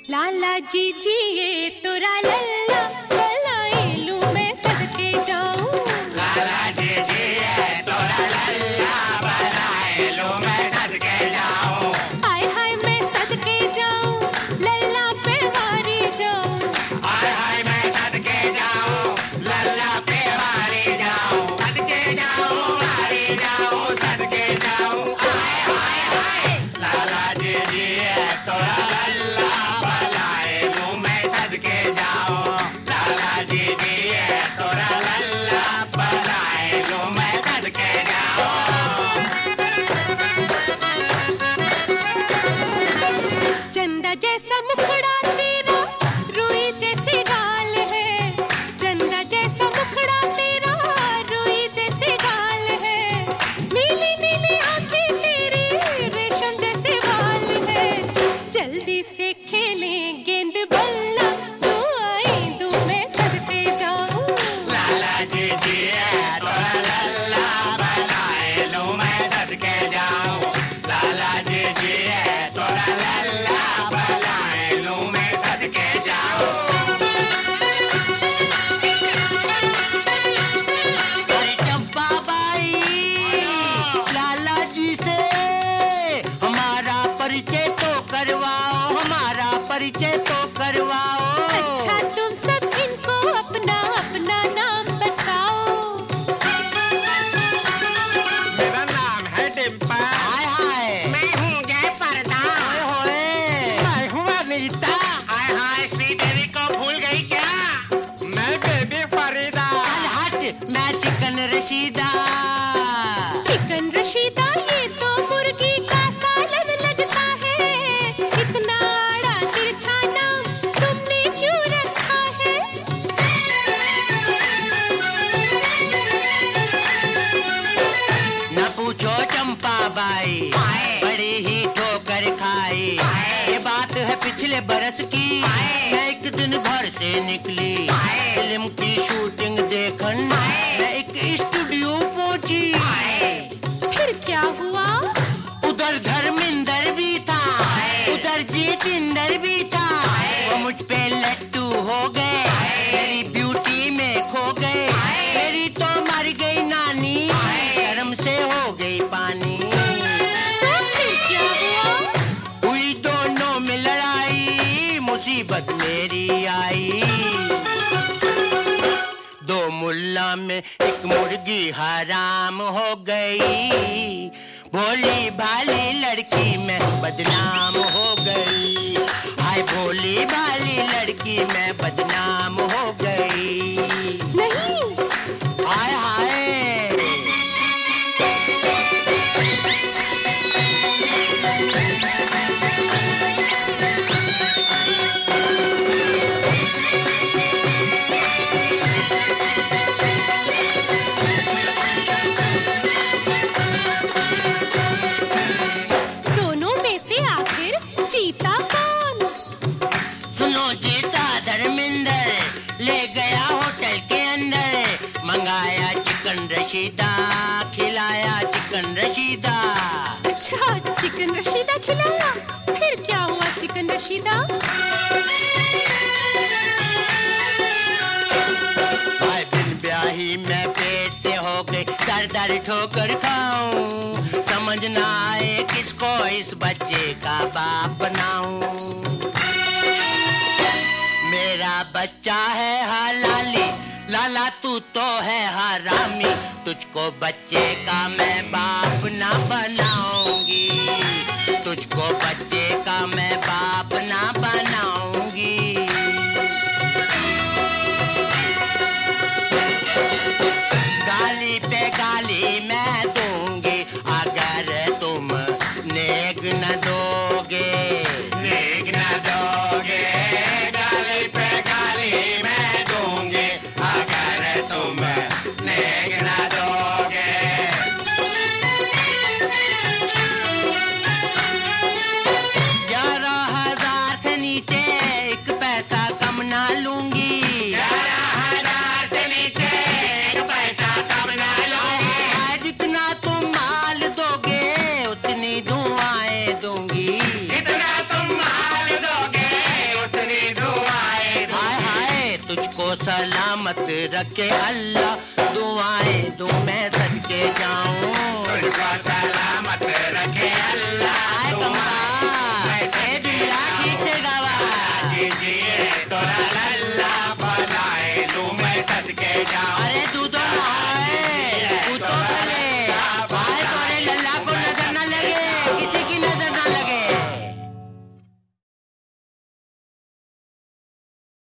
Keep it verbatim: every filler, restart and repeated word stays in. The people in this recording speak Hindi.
लाला जी जी ये तोरा लल्ला बनाए लूं मैं सदके जाऊं। लाला जी जी ये तोरा लल्ला बनाए लूं मैं सदके जाऊं। हाय हाय मैं सदके जाऊं लल्ला पे वारी जाऊं। हाय हाय मैं सदके जाऊं लल्ला पे वारी जाऊं। सदके जाऊं वारी जाऊं सदके जाऊं। हाय हाय हाय लाला जी जी ये तोरा लल्ला बनाए लूं मैं सदके जाऊं। लाला जी जी ये तोरा लल्ला बनाए लूं मैं सदके जाऊं। चंदा जैसा मुखड़ा तेरा रुई जैसी गाल है। चंदा जैसा मुखड़ा तेरा रुई जैसी गाल है। नीली नीली आंखें तेरी रेशम जैसे बाल है। जल्दी से खेलें गेंद बल्ला तू आई दूं मैं सदके जाऊं। लाला जी जी ये तोरा लल्ला बनाए लूं मैं सदके जाऊं। लाला जी जी ये तोरा लल्ला बनाए लूं मैं सदके जाऊं। अरे चंपा बाई, लाला जी से हमारा परिचय तो करवाओ, हमारा परिचय तो करवाओ। अच्छा तुम सब इनको अपना अपना नाम बताओ। मेरा नाम है डिम्पल। हाय हाय, मैं हूँ जय पर्दा। होए मैं हूँ अनीता। हाय हाय श्रीदेवी को भूल गई क्या? मैं बेबी फरीदा। चल हट, मैं चिकन रशीदा। चिकन रशीदा ये तो मुर्गी का सालन लगता है। इतना आड़ा तिरछा नाम तुमने क्यों रखा है? न पूछो चंपा बाई, बड़ी ही ठोकर खाई। ये बात है पिछले बरस की, मैं एक दिन घर से निकली फिल्म की शूटिंग देखन, मैं एक स्टूडियो पहुंची। फिर क्या हुआ? उधर धर्मिंदर भी था, उधर जितेंद्र भी था। वो मुझ पे लट्टू हो गए, मेरी ब्यूटी में खो गए। मेरी तो मर गई नानी, शर्म से हो गई पानी। तो फिर क्या हुआ? हुई दोनों में लड़ाई, मुसीबत मेरी आई। दो मुल्ला में एक मुर्गी हराम हो गई। भोली भाली लड़की मैं बदनाम हो गई। हाय भोली भाली लड़की मैं बदनाम हो गई। नहीं हाय हाय, दोनों में से आखिर जीता कौन? सुनो जीता धर्मिंदर, ले गया होटल के अंदर, मंगाया चिकन रशीदा, खिलाया चिकन रशीदा। अच्छा चिकन रशीदा खिलाया। फिर क्या हुआ चिकन रशीदा? हाय बिन ब्याही मैं पेट से हो गई, दर दर ठोकर खाऊं। समझ ना आए किसको इस बच्चे का बाप बनाऊं। मेरा बच्चा है हलाली, लाला तू तो है हरामी। तुझको बच्चे का मैं बाप ना बनाऊंगी, तुझको बच्चे का मैं बाप ना बनाऊंगी। गाली पे गाली मैं दूंगी, अगर तुम नेग न दोगे। नेग न दोगे, गाली पे गाली मैं दूंगी। अगर तुम नेग न दोगे। तुझको सलामत रखे अल्लाह, दुआएं दूं मैं सदके जाऊं, तुझको सलामत रखे अल्लाह, दुआएं